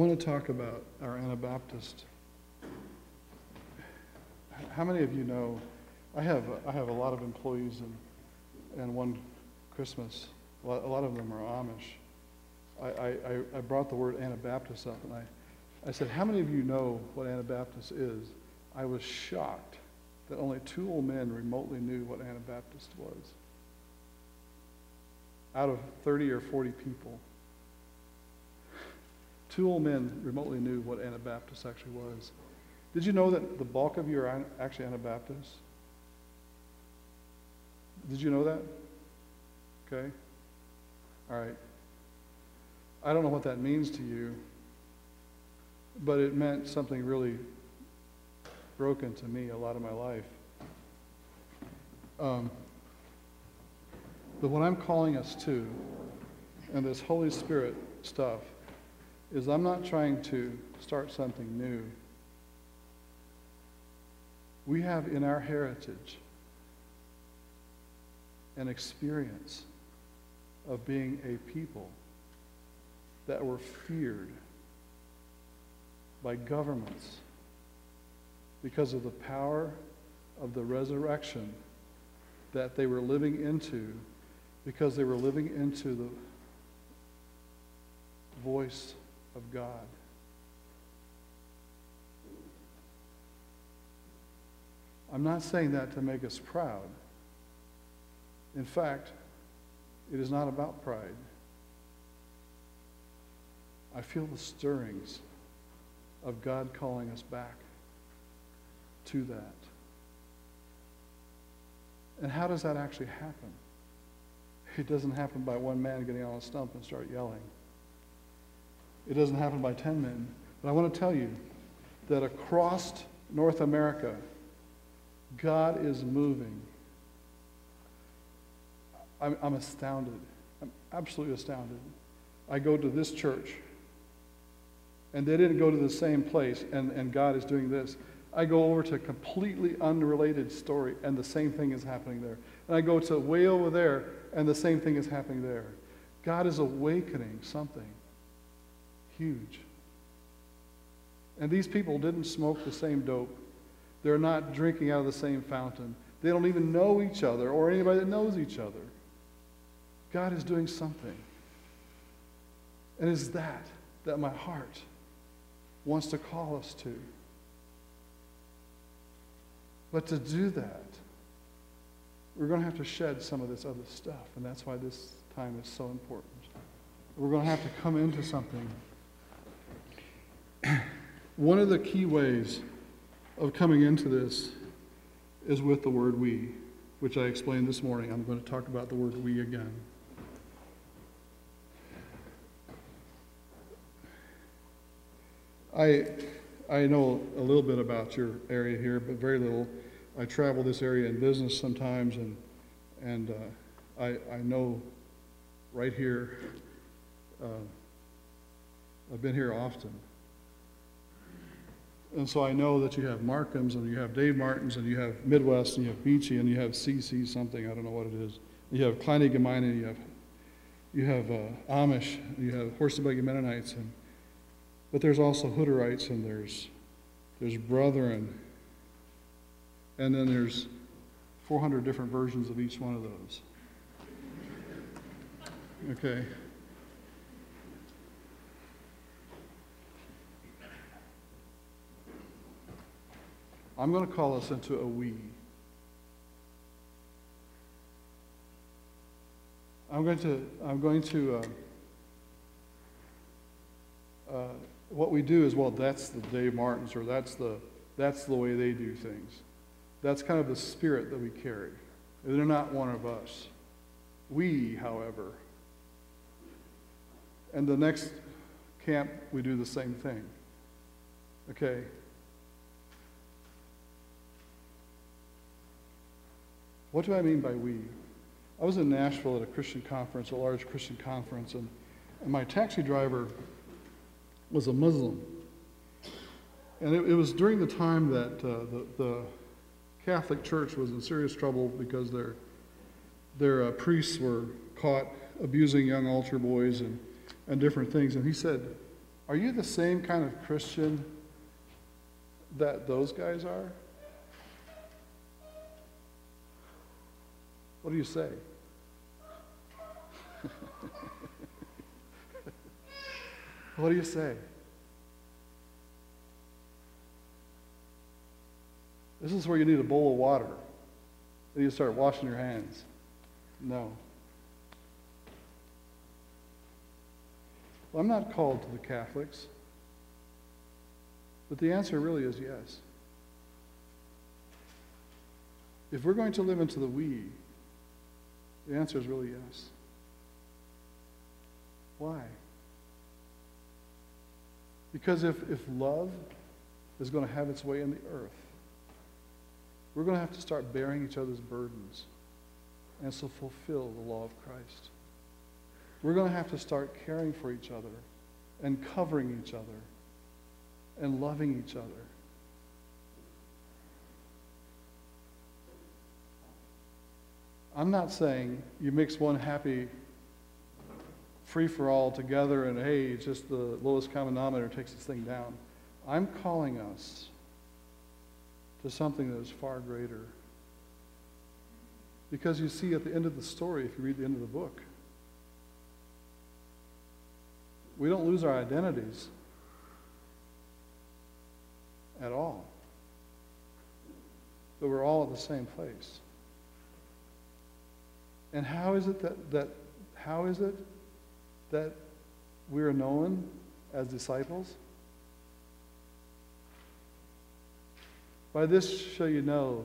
want to talk about our Anabaptist. How many of you know, I have a lot of employees, and one Christmas, a lot of them are Amish. I brought the word Anabaptist up, and I said, how many of you know what Anabaptist is? I was shocked that only 2 old men remotely knew what Anabaptist was. Out of 30 or 40 people, 2 old men remotely knew what Anabaptist actually was. Did you know that the bulk of you are actually Anabaptists? Did you know that? Okay. All right. I don't know what that means to you, but it meant something really broken to me a lot of my life. But what I'm calling us to, and this Holy Spirit stuff, is I'm not trying to start something new. We have in our heritage an experience of being a people that were feared by governments because of the power of the resurrection that they were living into, because they were living into the voice of God. I'm not saying that to make us proud. In fact, it is not about pride. I feel the stirrings of God calling us back to that. And how does that actually happen? It doesn't happen by one man getting on a stump and start yelling. It doesn't happen by 10 men. But I want to tell you that across North America, God is moving. I'm astounded. I'm absolutely astounded. I go to this church, and they didn't go to the same place, and God is doing this. I go over to a completely unrelated story, and the same thing is happening there. And I go to way over there, and the same thing is happening there. God is awakening something huge. And these people didn't smoke the same dope. They're not drinking out of the same fountain. They don't even know each other or anybody that knows each other. God is doing something. And it's that my heart wants to call us to. But to do that, we're going to have to shed some of this other stuff, and that's why this time is so important. We're going to have to come into something. One of the key ways of coming into this is with the word we, which I explained this morning. I'm going to talk about the word we again. I know a little bit about your area here, but very little. I travel this area in business sometimes, and I know right here. I've been here often. And so I know that you have Markhams, and you have Dave Martins, and you have Midwest, and you have Beachy, and you have CC something, I don't know what it is. You have Kleine Gemeinde, you have Amish, you have Horse and Buggy Mennonites, but there's also Hutterites, and there's Brethren, and then there's 400 different versions of each one of those. Okay. I'm going to call us into a we. What we do is, well, that's the Dave Martins, or that's the way they do things. That's kind of the spirit that we carry. They're not one of us. We, however, and the next camp, we do the same thing. Okay? What do I mean by we? I was in Nashville at a Christian conference, a large Christian conference, and my taxi driver was a Muslim. And it was during the time that the Catholic Church was in serious trouble because their priests were caught abusing young altar boys and different things. And he said, Are you the same kind of Christian that those guys are? What do you say? What do you say? This is where you need a bowl of water. And you start washing your hands. No. Well, I'm not called to the Catholics. But the answer really is yes. If we're going to live into the we, the answer is really yes. Why? Because if love is going to have its way in the earth, we're going to have to start bearing each other's burdens and so fulfill the law of Christ. We're going to have to start caring for each other and covering each other and loving each other. I'm not saying you mix one happy free-for-all together and, hey, it's just the lowest common denominator takes this thing down. I'm calling us to something that is far greater. Because you see at the end of the story, if you read the end of the book, we don't lose our identities at all. But we're all at the same place. And how is it that we are known as disciples? By this shall you know